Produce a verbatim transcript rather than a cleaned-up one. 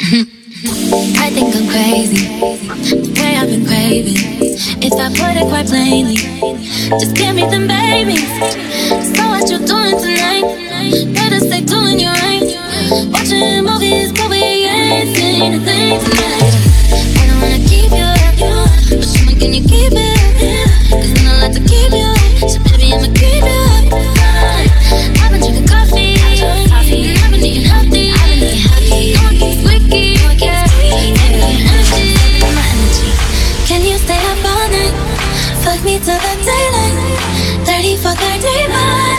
I think I'm crazy, the way I've been craving. If I put it quite plainly, just give me them babies. So what you doing tonight? Better stay doing you right. Watching movies, but we ain't seen a thing tonight. I don't wanna keep you up, but show me can you keep it up? Cause then I like to keep you up, so baby I'ma keep you up. I've been drinking coffee, and I've been eating healthy. No one keeps squeaky, yeah. Energy, my energy. Can you stay up all night? Fuck me till the daylight. Thirty for thirty,